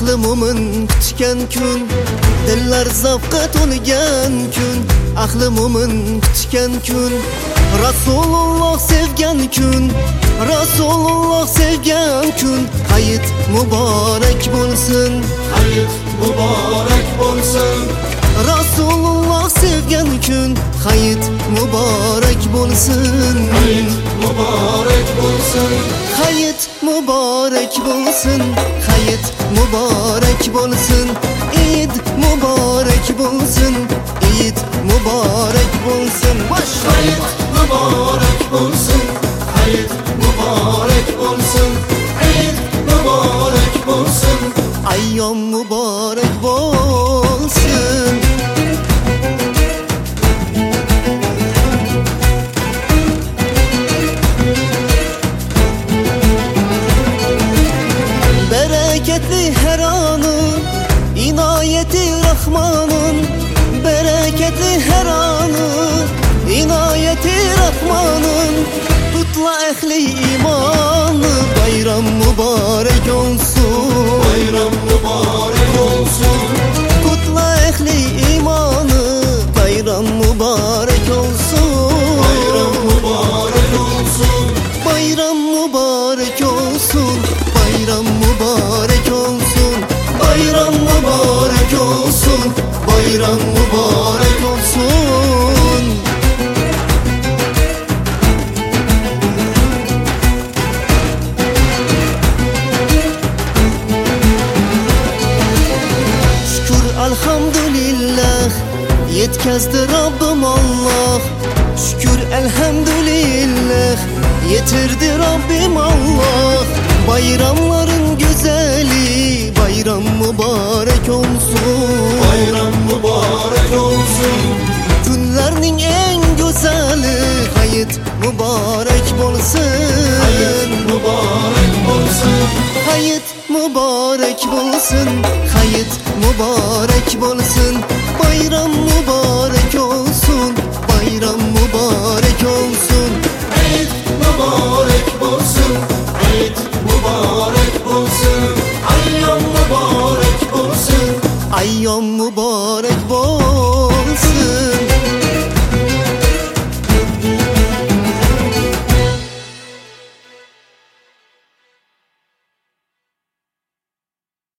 Ahli mo'min kutgan kun, dillar zavqqa to'lgan kun. Ahli mo'min kutgan kun, Rasululloh sevgan kun, Rasululloh sevgan kun. Hayit muborak bo'lsin, hayit muborak bo'lsin. Rasululloh sevgan kun, hayit muborak bo'lsin. Hayit muborak bo'lsin. Hayit muborak bo'lsin, hayit muborak bo'lsin. Eid muborak bo'lsin, Eid muborak bo'lsin. Hayit muborak bo'lsin, hayit muborak bo'lsin. Eid muborak bo'lsin, ayyom muborak bo'lsin. Bereketli her anı, inayeti Rahman'ın. Bereketli her anı, inayeti Rahman'ın. Kutla ehli imanı, bayram mübarek olsun. bayram mübarek olsun. Kutla ehli imanı, bayram mübarek olsun. Bayram mübarek olsun. Bayram mübarek olsun, bayram mübarek olsun. Bayram mübarek olsun, bayram mübarek olsun. Şükür elhamdülillah, yetkazdi Rabbim Allah. Şükür elhamdülillah, yetirdi Rabbim Allah. Bayramların güzeli, bayram mübarek olsun. Bayram mübarek olsun. Günlerinin en güzeli, hayit mübarek bolsun. Hayit mübarek olsun. Hayit mübarek bolsun, hayit mübarek bolsun. Bayram mübarek olsun, bayram mübarek olsun. Eid mübarek olsun, Eid mübarek olsun. Ayyam mübarek olsun. Ayyom